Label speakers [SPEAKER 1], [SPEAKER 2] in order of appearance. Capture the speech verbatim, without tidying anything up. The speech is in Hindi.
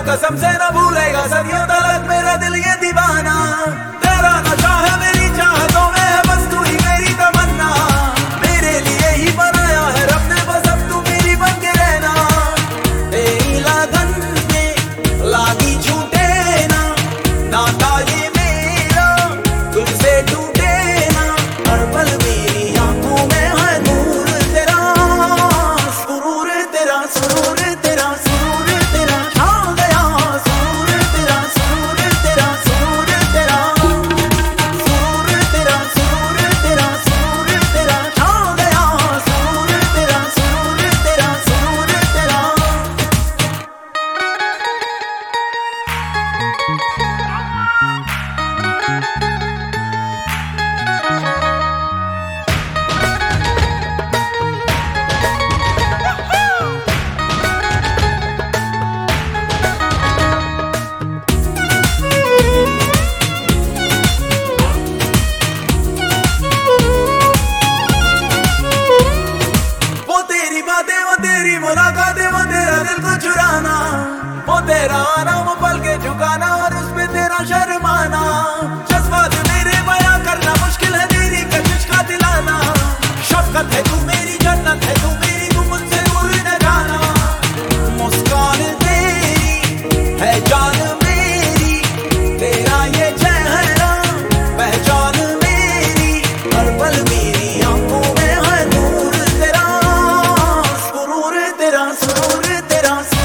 [SPEAKER 1] कसम से न भूलेगा सदियों तक मेरा दिल ये दीवाना। तेरा नशा है मेरी चाहतों में है बस तू ही मेरी तमन्ना। मेरे लिए ही बनाया है रब ने बस अब तू मेरी बन के रहना। तेरी लगन पे लागी छूटे ना नाता ये मेरा तुझसे टूटे ना। हर पल मेरी आंखों में है नूर तेरा सुरूर तेरा सुरूर तेरा सुरूर तेरा छा गया सुरूर तेरा सुरूर तेरा सुरूर तेरा सुरूर तेरा सुरूर तेरा सुरूर तेरा छा गया सुरूर तेरा सुरूर तेरा सुरूर तेरा। वो तेरी बातें वो तेरी मुलाकातें वो तेरा दिल को चुराना। वो तेरा आना वो पल के झुकाना और उसमें तेरा शर्माना। जज्बात मेरे बयां करना मुश्किल है तेरी कशिश का दिलाना। शफकत है तू मेरी जन्नत है तू मेरी तू मुझसे दूर न जाना। मुस्कान तेरी है जान मेरी तेरा ये चेहरा पहचान मेरी। हर पल मेरी आंखों में है नूर तेरा सुरूर तेरा सुरूर तेरा।